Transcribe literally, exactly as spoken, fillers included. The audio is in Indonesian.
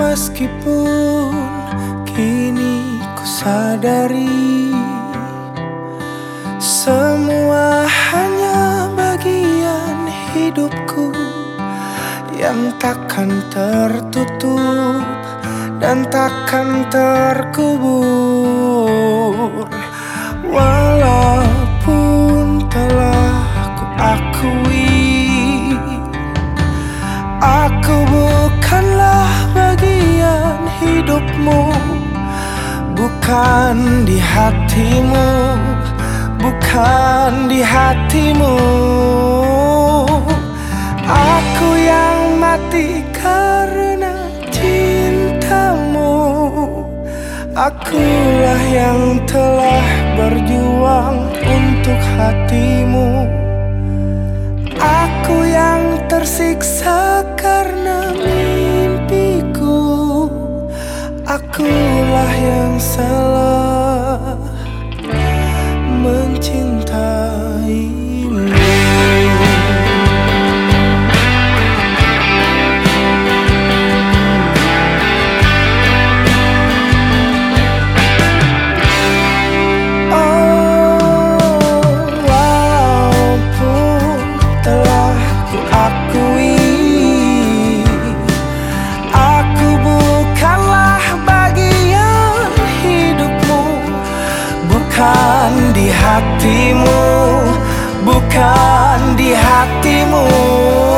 Meskipun kini ku sadari semua hanya bagian hidupku yang takkan tertutup dan takkan terkubur. Walaupun telah ku akui aku bukanlah bagian hidupmu, bukan di hatimu, bukan di hatimu. Aku yang mati karena cintamu, akulah yang telah berjuang untuk hatimu. Aku yang tersiksa karena mimpiku, akulah yang salah mencintaimu. Bukan di hatimu, bukan di hatimu.